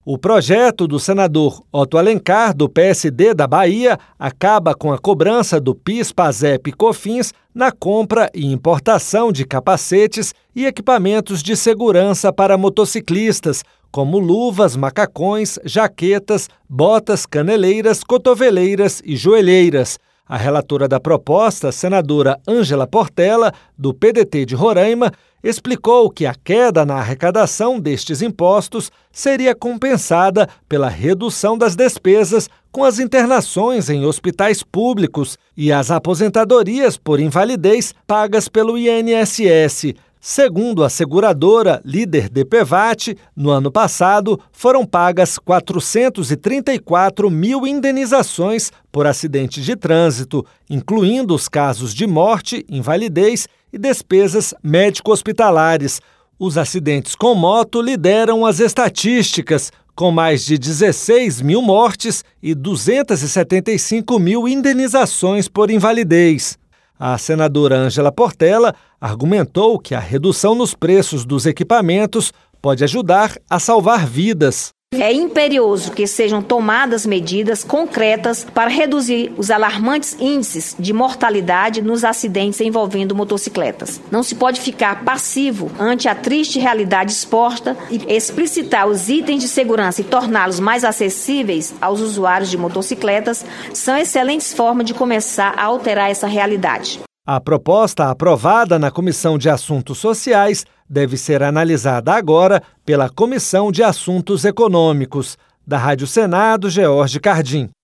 O projeto do senador Otto Alencar, do PSD da Bahia, acaba com a cobrança do PIS, PASEP e COFINS na compra e importação de capacetes e equipamentos de segurança para motociclistas, como luvas, macacões, jaquetas, botas, caneleiras, cotoveleiras e joelheiras. A relatora da proposta, senadora Ângela Portela, do PDT de Roraima, explicou que a queda na arrecadação destes impostos seria compensada pela redução das despesas com as internações em hospitais públicos e as aposentadorias por invalidez pagas pelo INSS. Segundo a seguradora líder DPVAT, no ano passado foram pagas 434 mil indenizações por acidente de trânsito, incluindo os casos de morte, invalidez e despesas médico-hospitalares. Os acidentes com moto lideram as estatísticas, com mais de 16 mil mortes e 275 mil indenizações por invalidez. A senadora Ângela Portela argumentou que a redução nos preços dos equipamentos pode ajudar a salvar vidas. É imperioso que sejam tomadas medidas concretas para reduzir os alarmantes índices de mortalidade nos acidentes envolvendo motocicletas. Não se pode ficar passivo ante a triste realidade exposta e explicitar os itens de segurança e torná-los mais acessíveis aos usuários de motocicletas são excelentes formas de começar a alterar essa realidade. A proposta aprovada na Comissão de Assuntos Sociais deve ser analisada agora pela Comissão de Assuntos Econômicos. Da Rádio Senado, George Cardim.